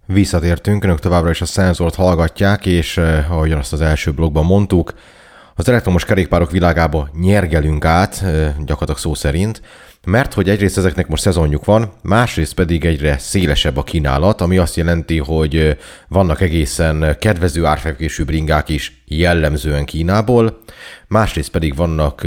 Visszatértünk, önök továbbra is a szenzort hallgatják, és ahogyan azt az első blogban mondtuk, az elektromos kerékpárok világába nyergelünk át, gyakorlatilag szó szerint, mert hogy egyrészt ezeknek most szezonjuk van, másrészt pedig egyre szélesebb a kínálat, ami azt jelenti, hogy vannak egészen kedvező árfekvésű bringák is jellemzően Kínából, másrészt pedig vannak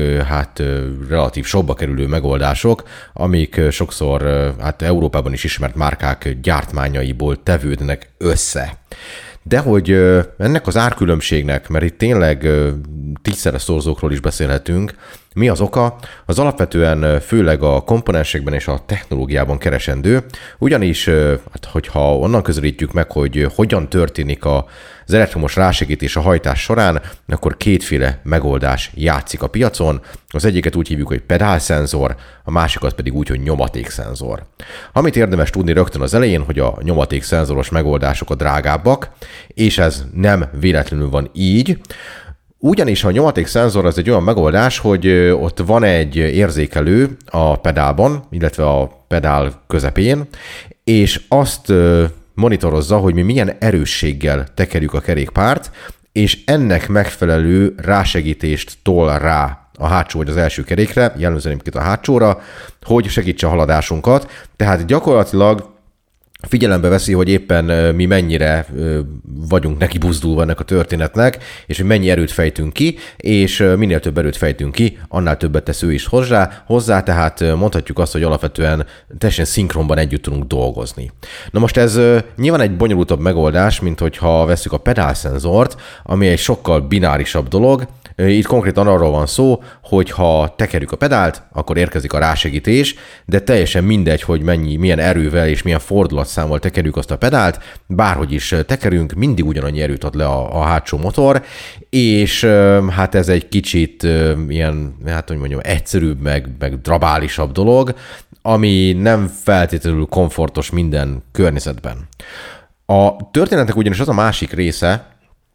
relatív sokba kerülő megoldások, amik sokszor Európában is ismert márkák gyártmányaiból tevődnek össze. De hogy ennek az árkülönbségnek, mert itt tényleg tízszeres szorzókról is beszélhetünk, mi az oka? Az alapvetően főleg a komponensekben és a technológiában keresendő, ugyanis, hogyha onnan közelítjük meg, hogy hogyan történik az elektromos rásegítés a hajtás során, akkor kétféle megoldás játszik a piacon. Az egyiket úgy hívjuk, hogy pedálszenzor, a másikat pedig úgy, hogy nyomatékszenzor. Amit érdemes tudni rögtön az elején, hogy a nyomatékszenzoros megoldások a drágábbak, és ez nem véletlenül van így, ugyanis a nyomatékszenzor az egy olyan megoldás, hogy ott van egy érzékelő a pedálban, illetve a pedál közepén, és azt monitorozza, hogy mi milyen erősséggel tekerjük a kerékpárt, és ennek megfelelő rásegítést tol rá a hátsó vagy az első kerékre, jellemzően a hátsóra, hogy segítse a haladásunkat. Tehát gyakorlatilag figyelembe veszi, hogy éppen mi mennyire vagyunk neki buzdulva ennek a történetnek, és hogy mennyi erőt fejtünk ki, és minél több erőt fejtünk ki, annál többet tesz ő is hozzá, tehát mondhatjuk azt, hogy alapvetően teljesen szinkronban együtt tudunk dolgozni. Na most ez nyilván egy bonyolultabb megoldás, mint hogyha vesszük a pedálszenzort, ami egy sokkal binárisabb dolog. Itt konkrétan arról van szó, hogy ha tekerjük a pedált, akkor érkezik a rásegítés, de teljesen mindegy, hogy milyen erővel és milyen fordulatszámmal tekerjük azt a pedált, bárhogy is tekerünk, mindig ugyanannyi erőt ad le a hátsó motor, és hát ez egy kicsit ilyen, egyszerűbb, meg drabálisabb dolog, ami nem feltétlenül komfortos minden környezetben. A történetnek ugyanis az a másik része,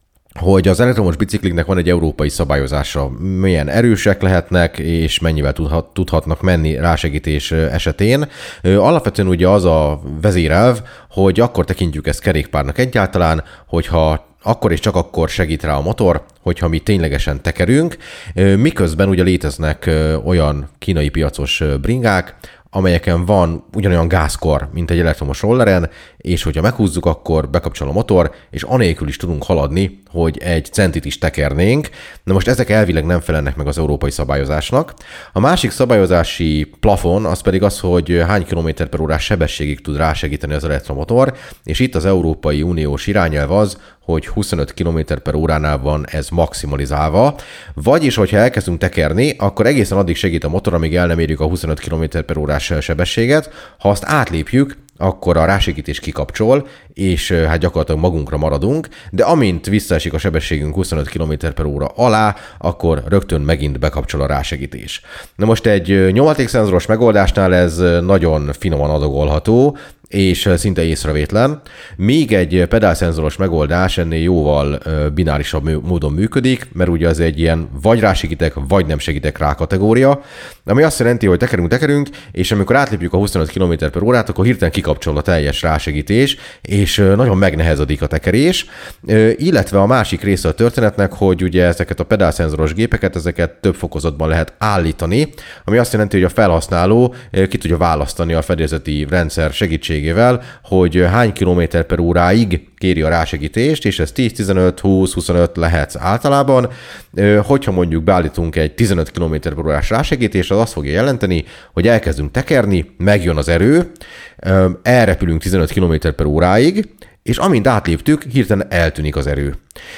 hogy az elektromos bicikliknek van egy európai szabályozása, milyen erősek lehetnek, és mennyivel tudhatnak menni rásegítés esetén. Alapvetően ugye az a vezérelv, hogy akkor tekintjük ezt kerékpárnak egyáltalán, hogyha akkor és csak akkor segít rá a motor, hogyha mi ténylegesen tekerünk, miközben ugye léteznek olyan kínai piacos bringák, amelyeken van ugyanolyan gázkor, mint egy elektromos rolleren, és hogyha meghúzzuk, akkor bekapcsol a motor, és anélkül is tudunk haladni, hogy egy centit is tekernénk. Na most ezek elvileg nem felelnek meg az európai szabályozásnak. A másik szabályozási plafon az pedig az, hogy hány km/h sebességig tud rásegíteni az elektromotor, és itt az Európai Uniós irányelv az, hogy 25 km/h-nál van ez maximalizálva, vagyis, hogyha elkezdünk tekerni, akkor egészen addig segít a motor, amíg el nem érjük a 25 km/h sebességet. Ha azt átlépjük, akkor a rásegítés kikapcsol, és hát gyakorlatilag magunkra maradunk, de amint visszaesik a sebességünk 25 km/h alá, akkor rögtön megint bekapcsol a rásegítés. Na most egy nyomatékszenzoros megoldásnál ez nagyon finoman adagolható, és szinte észrevétlen. Még egy pedálszenzoros megoldás ennél jóval binárisabb módon működik, mert ugye az egy ilyen vagy rásegítek, vagy nem segítek rá kategória, ami azt jelenti, hogy tekerünk, és amikor átlépjük a 25 km/h-t, akkor hirtelen kikapcsol a teljes rásegítés, és nagyon megnehezedik a tekerés, illetve a másik része a történetnek, hogy ugye ezeket a pedálszenzoros gépeket, ezeket több fokozatban lehet állítani, ami azt jelenti, hogy a felhasználó ki tudja választani a fedélzeti rendszer segítségével, hogy hány km/h-ig kéri a rásegítést, és ez 10, 15, 20, 25 lehet általában. Hogyha mondjuk beállítunk egy 15 km/h rásegítést, az azt fogja jelenteni, hogy elkezdünk tekerni, megjön az erő, elrepülünk 15 km/h-ig, és amint átléptük, hirtelen eltűnik az erő.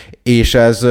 És ez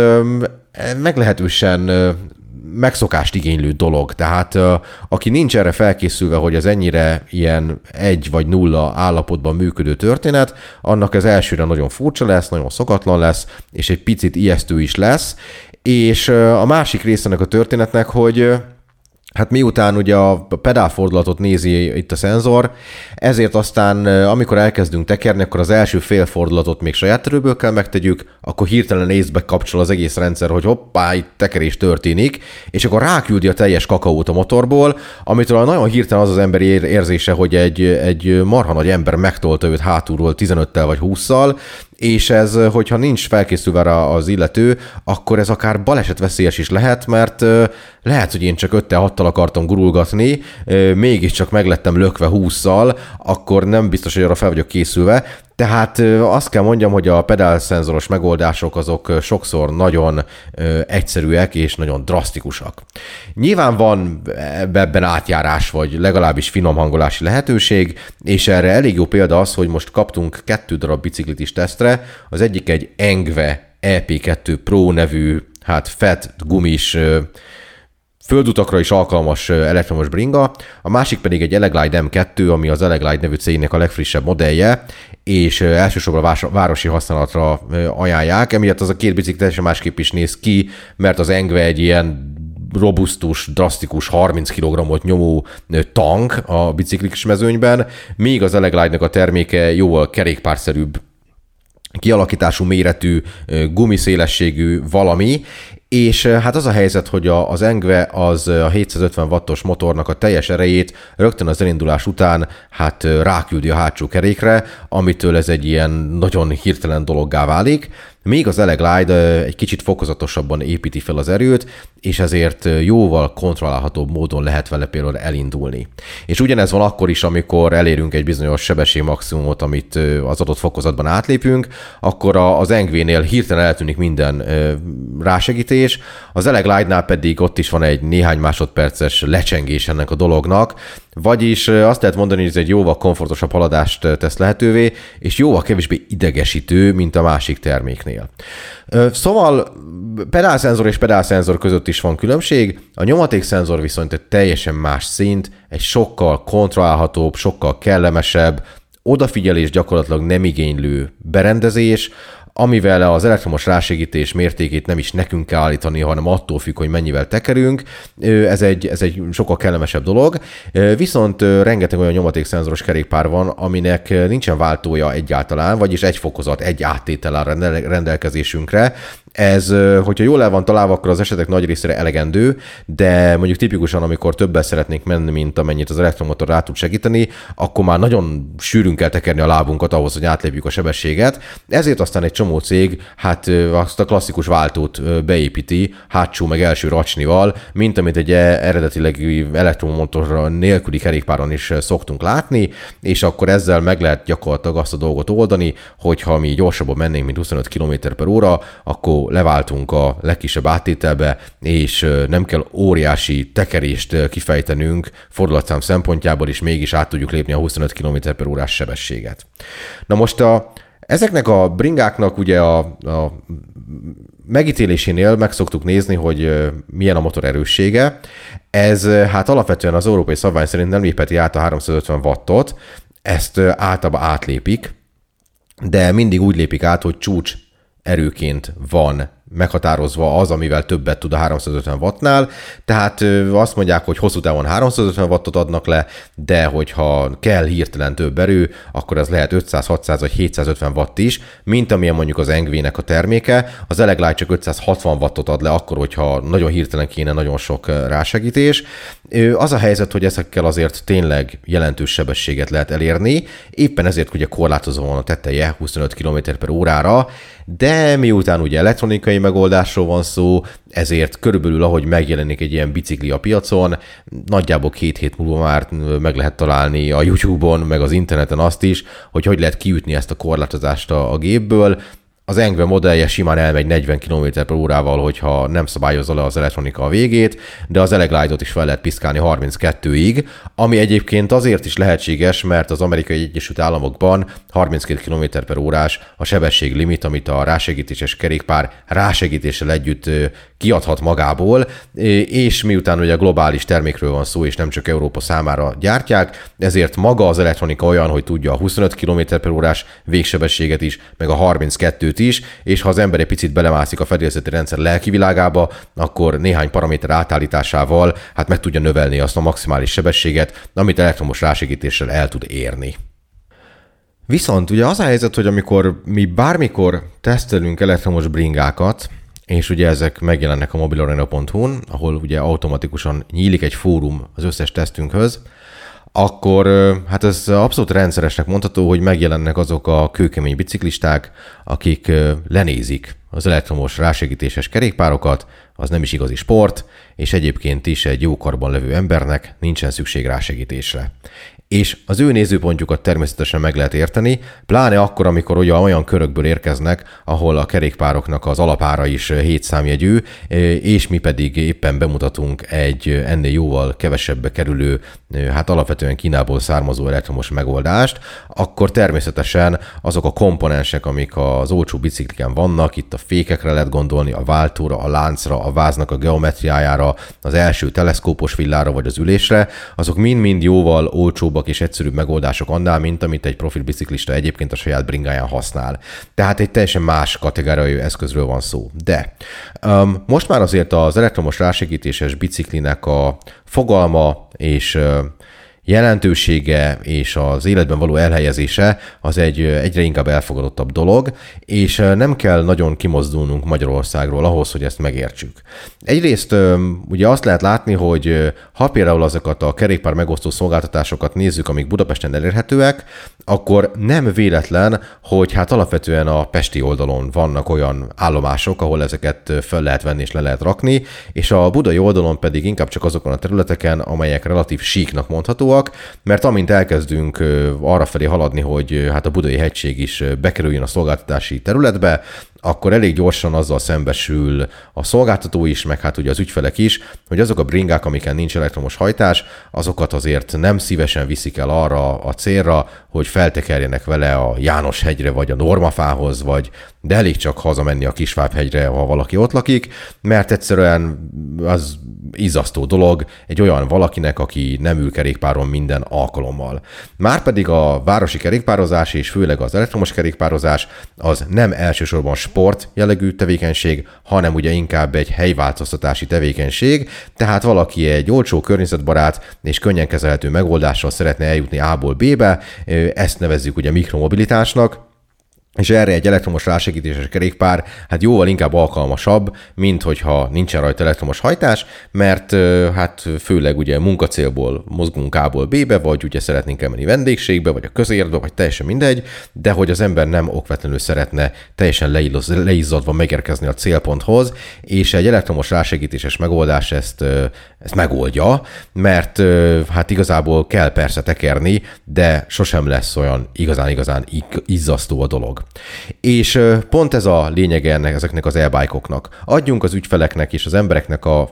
meglehetősen megszokást igénylő dolog. Tehát aki nincs erre felkészülve, hogy ez ennyire ilyen 1 vagy 0 állapotban működő történet, annak ez elsőre nagyon furcsa lesz, nagyon szokatlan lesz, és egy picit ijesztő is lesz. És a másik része ennek a történetnek, hogy Hát miután ugye a pedálfordulatot nézi itt a szenzor, ezért aztán amikor elkezdünk tekerni, akkor az első fél fordulatot még saját erőből kell megtegyük, akkor hirtelen észbe kapcsol az egész rendszer, hogy hoppá, itt tekerés történik, és akkor ráküldi a teljes kakaót a motorból, amitől nagyon hirtelen az emberi érzése, hogy egy marha nagy ember megtolta őt hátulról 15-tel vagy 20-szal, és ez, hogyha nincs felkészülve rá az illető, akkor ez akár balesetveszélyes is lehet, mert lehet, hogy én csak 5-6-tal akartam gurulgatni, mégiscsak meglettem lökve 20-szal, akkor nem biztos, hogy arra fel vagyok készülve. Tehát azt kell mondjam, hogy a pedálszenzoros megoldások azok sokszor nagyon egyszerűek és nagyon drasztikusak. Nyilván van ebben átjárás, vagy legalábbis finomhangolási lehetőség, és erre elég jó példa az, hogy most kaptunk 2 darab biciklit is tesztre. Az egyik egy Engve EP2 Pro nevű, fett gumis, földutakra is alkalmas elektromos bringa, a másik pedig egy Eleglide M2, ami az Eleglide nevű cégnek a legfrissebb modellje, és elsősorban városi használatra ajánlják. Emiatt az a 2 bicikli teljesen másképp is néz ki, mert az Engve egy ilyen robusztus, drasztikus 30 kg-ot nyomó tank a biciklis mezőnyben, míg az Eleglide-nek a terméke jóval kerékpárszerűbb kialakítású, méretű, gumiszélességű valami, és hát az a helyzet, hogy az Engve az a 750 wattos motornak a teljes erejét rögtön az elindulás után ráküldi a hátsó kerékre, amitől ez egy ilyen nagyon hirtelen dologgá válik, még az Eleglide egy kicsit fokozatosabban építi fel az erőt, és ezért jóval kontrollálhatóbb módon lehet vele például elindulni. És ugyanez van akkor is, amikor elérünk egy bizonyos sebességmaximumot, amit az adott fokozatban átlépünk, akkor az Engvénél hirtelen eltűnik minden rásegítés, az Eleglide-nál pedig ott is van egy néhány másodperces lecsengés ennek a dolognak, vagyis azt lehet mondani, hogy ez egy jóval komfortosabb haladást tesz lehetővé, és jóval kevésbé idegesítő, mint a másik terméknél. Szóval pedálszenzor és pedálszenzor között is van különbség, a nyomatékszenzor viszont egy teljesen más szint, egy sokkal kontrollálhatóbb, sokkal kellemesebb, odafigyelés gyakorlatilag nem igénylő berendezés, amivel az elektromos rásegítés mértékét nem is nekünk kell állítani, hanem attól függ, hogy mennyivel tekerünk. Ez egy sokkal kellemesebb dolog. Viszont rengeteg olyan nyomatékszenzoros kerékpár van, aminek nincsen váltója egyáltalán, vagyis egy fokozat, egy áttétel áll rendelkezésünkre. Ez, hogyha jól el van találva, akkor az esetek nagy részére elegendő, de mondjuk tipikusan, amikor többel szeretnénk menni, mint amennyit az elektromotor rá tud segíteni, akkor már nagyon sűrűn kell tekerni a lábunkat ahhoz, hogy átlépjük a sebességet. Ezért aztán egy csomó cég azt a klasszikus váltót beépíti hátsó meg első racsnival, mint amit egy eredetileg elektromotor nélküli kerékpáron is szoktunk látni, és akkor ezzel meg lehet gyakorlatilag azt a dolgot oldani, hogyha mi gyorsabban mennénk, mint 25 km/h, akkor leváltunk a legkisebb áttételbe, és nem kell óriási tekerést kifejtenünk fordulatszám szempontjából, és mégis át tudjuk lépni a 25 km/h sebességet. Na most ezeknek a bringáknak ugye a megítélésénél meg szoktuk nézni, hogy milyen a motor erőssége. Ez alapvetően az európai szabvány szerint nem lépheti át a 350 wattot, ezt általában átlépik, de mindig úgy lépik át, hogy csúcs erőként van meghatározva az, amivel többet tud a 350 wattnál, tehát azt mondják, hogy hosszú távon 350 wattot adnak le, de hogyha kell hirtelen több erő, akkor az lehet 500, 600 vagy 750 watt is, mint amilyen mondjuk az Engvének a terméke. Az Eleglide csak 560 wattot ad le akkor, hogyha nagyon hirtelen kéne nagyon sok rásegítés. Az a helyzet, hogy ezekkel azért tényleg jelentős sebességet lehet elérni, éppen ezért ugye korlátozó van a teteje 25 km/h, de miután ugye elektronikai megoldásról van szó, ezért körülbelül ahogy megjelenik egy ilyen bicikli a piacon, nagyjából 2 hét múlva már meg lehet találni a YouTube-on, meg az interneten azt is, hogy lehet kiütni ezt a korlátozást a gépből. Az Engve modellje simán elmegy 40 km/h, hogyha nem szabályozza le az elektronika a végét, de az Eleglide-ot is fel lehet piszkálni 32-ig, ami egyébként azért is lehetséges, mert az Amerikai Egyesült Államokban 32 km/h a sebességlimit, amit a rásegítéses kerékpár rásegítéssel együtt kiadhat magából, és miután ugye globális termékről van szó, és nem csak Európa számára gyártják, ezért maga az elektronika olyan, hogy tudja a 25 km/h végsebességet is, meg a 32-t is, és ha az ember egy picit belemászik a fedélzeti rendszer lelki világába, akkor néhány paraméter átállításával hát meg tudja növelni azt a maximális sebességet, amit elektromos rásegítéssel el tud érni. Viszont ugye az a helyzet, hogy amikor mi bármikor tesztelünk elektromos bringákat, és ugye ezek megjelennek a mobilarena.hu-n, ahol ugye automatikusan nyílik egy fórum az összes tesztünkhöz, akkor hát ez abszolút rendszeresnek mondható, hogy megjelennek azok a kőkemény biciklisták, akik lenézik az elektromos rásegítéses kerékpárokat, az nem is igazi sport, és egyébként is egy jó karban levő embernek nincsen szükség rásegítésre. És az ő nézőpontjukat természetesen meg lehet érteni, pláne akkor, amikor ugye olyan körökből érkeznek, ahol a kerékpároknak az alapára is 7 számjegyű, és mi pedig éppen bemutatunk egy ennél jóval kevesebbe kerülő, hát alapvetően Kínából származó elektromos megoldást, akkor természetesen azok a komponensek, amik az olcsó bicikliken vannak, itt a fékekre lehet gondolni, a váltóra, a láncra, a váznak a geometriájára, az első teleszkópos villára vagy az ülésre, azok mind-mind jóval olcsóbb és egyszerűbb megoldások annál, mint amit egy profil biciklista egyébként a saját bringáján használ. Tehát egy teljesen más kategóriai eszközről van szó. De most már azért az elektromos rásegítéses biciklinek a fogalma és jelentősége és az életben való elhelyezése az egy egyre inkább elfogadottabb dolog, és nem kell nagyon kimozdulnunk Magyarországról ahhoz, hogy ezt megértsük. Egyrészt ugye azt lehet látni, hogy ha például azokat a kerékpár megosztó szolgáltatásokat nézzük, amik Budapesten elérhetőek, akkor nem véletlen, hogy hát alapvetően a pesti oldalon vannak olyan állomások, ahol ezeket fel lehet venni és le lehet rakni, és a budai oldalon pedig inkább csak azokon a területeken, amelyek relatív síknak mondhatóak, mert amint elkezdünk arrafelé haladni, hogy hát a Budai hegység is bekerüljön a szolgáltatási területbe, akkor elég gyorsan azzal szembesül a szolgáltató is, meg hát ugye az ügyfelek is, hogy azok a bringák, amiken nincs elektromos hajtás, azokat azért nem szívesen viszik el arra a célra, hogy feltekerjenek vele a János-hegyre, vagy a Normafához, de elég csak hazamenni a Kisváb-hegyre, ha valaki ott lakik, mert egyszerűen az izzasztó dolog egy olyan valakinek, aki nem ül kerékpáron minden alkalommal. Márpedig a városi kerékpározás és főleg az elektromos kerékpározás az nem elsősorban sport jellegű tevékenység, hanem ugye inkább egy helyváltoztatási tevékenység, tehát valaki egy olcsó, környezetbarát és könnyen kezelhető megoldással szeretne eljutni A-ból B-be, ezt nevezzük ugye mikromobilitásnak, és erre egy elektromos rásegítéses kerékpár hát jóval inkább alkalmasabb, mint hogyha nincsen rajta elektromos hajtás, mert hát főleg ugye munkacélból mozgunk A-ból B-be, vagy ugye szeretnénk elmenni vendégségbe, vagy a közértbe, vagy teljesen mindegy, de hogy az ember nem okvetlenül szeretne teljesen leizzadva megérkezni a célponthoz, és egy elektromos rásegítéses megoldás ezt megoldja, mert hát igazából kell persze tekerni, de sosem lesz olyan igazán izzasztó a dolog. És pont ez a lényege ezeknek az e-bike-oknak. Adjunk az ügyfeleknek és az embereknek a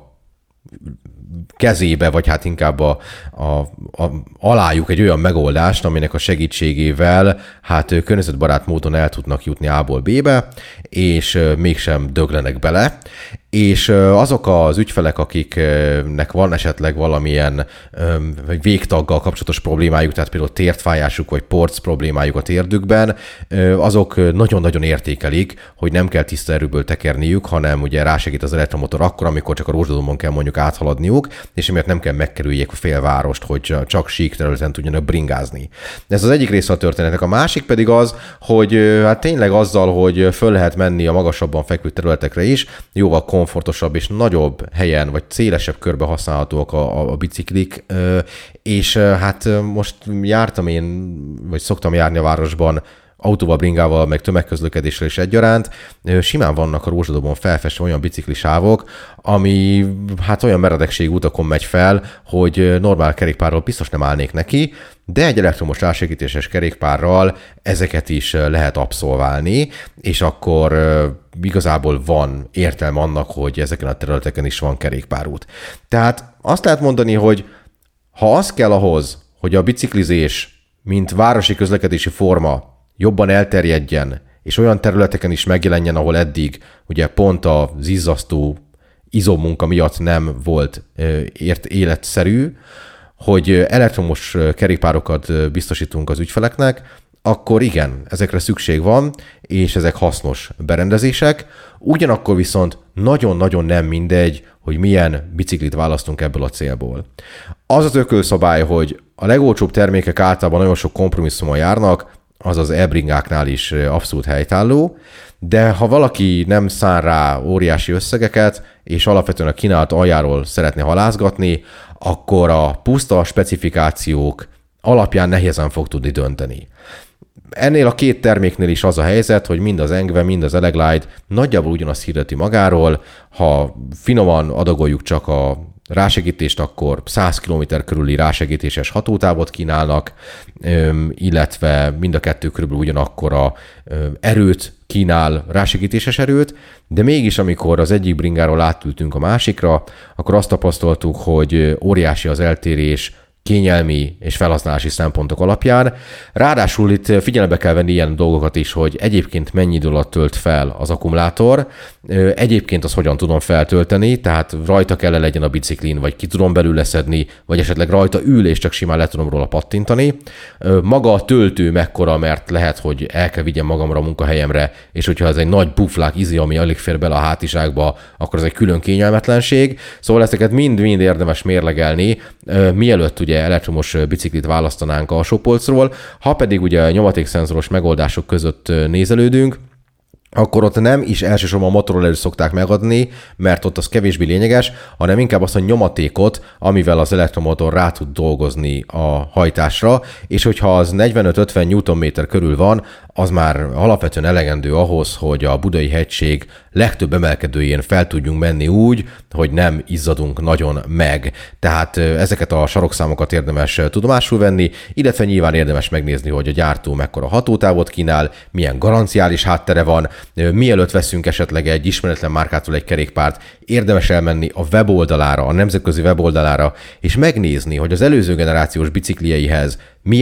kezébe, vagy hát inkább alájuk egy olyan megoldást, aminek a segítségével hát környezetbarát módon el tudnak jutni A-ból B-be, és mégsem döglenek bele. És azok az ügyfelek, akiknek van esetleg valamilyen végtaggal kapcsolatos problémájuk, tehát például tértfájásuk vagy porc problémájuk a térdükben, azok nagyon-nagyon értékelik, hogy nem kell tiszta erőből tekerniük, hanem ugye rásegít az elektromotor akkor, amikor csak a Rózsadombon kell mondjuk áthaladniuk, és emiatt nem kell megkerüljék a félvárost, hogy csak sík területen tudjanak bringázni. Ez az egyik része a történetnek. A másik pedig az, hogy hát tényleg azzal, hogy föl lehet menni a magasabban fekvő területekre is, jóval komfortosabb és nagyobb helyen, vagy szélesebb körbe használhatóak a biciklik, és hát most jártam én, vagy szoktam járni a városban autóval, bringával, meg tömegközlekedéssel is egyaránt, simán vannak a Rózsadombon felfestve olyan biciklisávok, ami hát olyan meredekségű utakon megy fel, hogy normál kerékpárral biztos nem állnék neki, de egy elektromos rásegítéses kerékpárral ezeket is lehet abszolválni, és akkor igazából van értelme annak, hogy ezeken a területeken is van kerékpárút. Tehát azt lehet mondani, hogy ha az kell ahhoz, hogy a biciklizés, mint városi közlekedési forma jobban elterjedjen, és olyan területeken is megjelenjen, ahol eddig ugye pont az izzasztó izommunka miatt nem volt életszerű, hogy elektromos kerékpárokat biztosítunk az ügyfeleknek, akkor igen, ezekre szükség van, és ezek hasznos berendezések. Ugyanakkor viszont nagyon-nagyon nem mindegy, hogy milyen biciklit választunk ebből a célból. Az az ökölszabály, hogy a legolcsóbb termékek általában nagyon sok kompromisszumon járnak, az az e-bringáknál is abszolút helytálló, de ha valaki nem szán rá óriási összegeket, és alapvetően a kínálat aljáról szeretne halászgatni, akkor a puszta specifikációk alapján nehézen fog tudni dönteni. Ennél a két terméknél is az a helyzet, hogy mind az Engve, mind az Eleglide nagyjából ugyanazt hirdeti magáról. Ha finoman adagoljuk csak a rásegítést, akkor 100 km körüli rásegítéses hatótávot kínálnak, illetve mind a kettő körülbelül ugyanakkora erőt kínál, rásegítéses erőt, de mégis amikor az egyik bringáról átültünk a másikra, akkor azt tapasztaltuk, hogy óriási az eltérés kényelmi és felhasználási szempontok alapján. Ráadásul itt figyelembe kell venni ilyen dolgokat is, hogy egyébként mennyi idő alatt tölt fel az akkumulátor, egyébként azt hogyan tudom feltölteni, tehát rajta kell legyen a biciklin, vagy ki tudom belőle szedni, vagy esetleg rajta ül, és csak simán le tudom róla pattintani. Maga a töltő mekkora, mert lehet, hogy el kell vigyem magamra a munkahelyemre, és hogyha ez egy nagy puflák izi, ami alig fér bele a hátizsákba, akkor ez egy külön kényelmetlenség. Szóval ezeket mind-mind érdemes mérlegelni, mielőtt ugye elektromos biciklit választanánk alsópolcról, ha pedig ugye nyomatékszenzoros megoldások között nézelődünk, akkor ott nem is elsősorban a motorollerőt szokták megadni, mert ott az kevésbé lényeges, hanem inkább azt a nyomatékot, amivel az elektromotor rá tud dolgozni a hajtásra, és hogyha az 45-50 Nm körül van, az már alapvetően elegendő ahhoz, hogy a Budai hegység legtöbb emelkedőjén fel tudjunk menni úgy, hogy nem izzadunk nagyon meg. Tehát ezeket a sarokszámokat érdemes tudomásul venni, illetve nyilván érdemes megnézni, hogy a gyártó mekkora hatótávot kínál, milyen garanciális háttere van, mielőtt veszünk esetleg egy ismeretlen márkától egy kerékpárt, érdemes elmenni a weboldalára, a nemzetközi weboldalára, és megnézni, hogy az előző generációs biciklieihez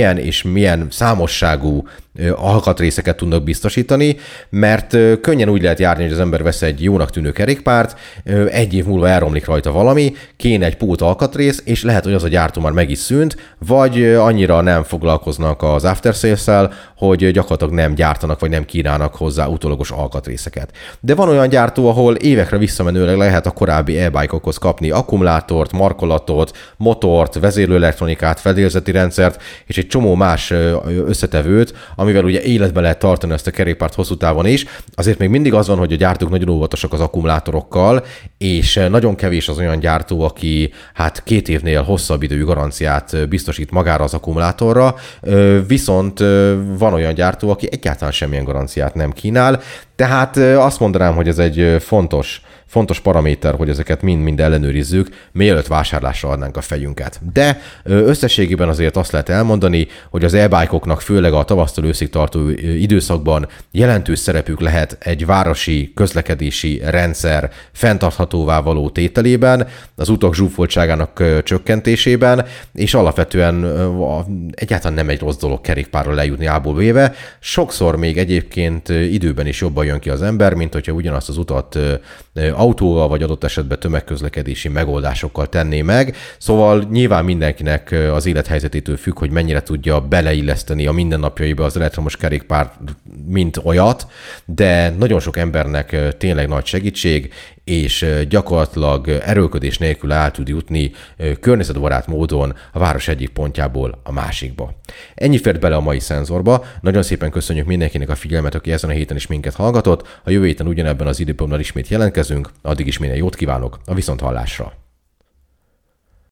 milyen számosságú alkatrészeket tudnak biztosítani, mert könnyen úgy lehet járni, hogy az ember vesz egy jónak tűnő kerékpárt, egy év múlva elromlik rajta valami, kéne egy pót alkatrész, és lehet, hogy az a gyártó már meg is szűnt, vagy annyira nem foglalkoznak az after sales-szel, hogy gyakorlatilag nem gyártanak, vagy nem kínálnak hozzá utólagos alkatrészeket. De van olyan gyártó, ahol évekre visszamenőleg lehet a korábbi e-bike-okhoz kapni akkumulátort, markolatot, motort, vezérlőelektronikát, fedélzeti rendszert, és egy csomó más összetevőt, amivel ugye életben lehet tartani ezt a kerékpárt hosszú távon is. Azért még mindig az van, hogy a gyártók nagyon óvatosak az akkumulátorokkal, és nagyon kevés az olyan gyártó, aki 2 évnél hosszabb idejű garanciát biztosít magára az akkumulátorra, viszont van olyan gyártó, aki egyáltalán semmilyen garanciát nem kínál, tehát azt mondanám, hogy ez egy fontos paraméter, hogy ezeket mind-mind ellenőrizzük, mielőtt vásárlásra adnánk a fejünket. De összességében azért azt lehet elmondani, hogy az e-bike-oknak főleg a tavasztól őszig tartó időszakban jelentős szerepük lehet egy városi közlekedési rendszer fenntarthatóvá való tételében, az utak zsúfoltságának csökkentésében, és alapvetően egyáltalán nem egy rossz dolog kerékpárral lejutni A-ból B-be. Sokszor még egyébként időben is jobban jön ki az ember, mint hogyha ugyanazt az utat autóval, vagy adott esetben tömegközlekedési megoldásokkal tenné meg. Szóval nyilván mindenkinek az élethelyzetétől függ, hogy mennyire tudja beleilleszteni a mindennapjaiba az elektromos kerékpár mint olyat, de nagyon sok embernek tényleg nagy segítség, és gyakorlatilag erőlködés nélkül el tud jutni környezetbarát módon a város egyik pontjából a másikba. Ennyi fért bele a mai szenzorba. Nagyon szépen köszönjük mindenkinek a figyelmet, aki ezen a héten is minket hallgatott. A jövő héten ugyanebben az időpontban ismét jelentkezünk. Addig is minél jót kívánok, a viszonthallásra!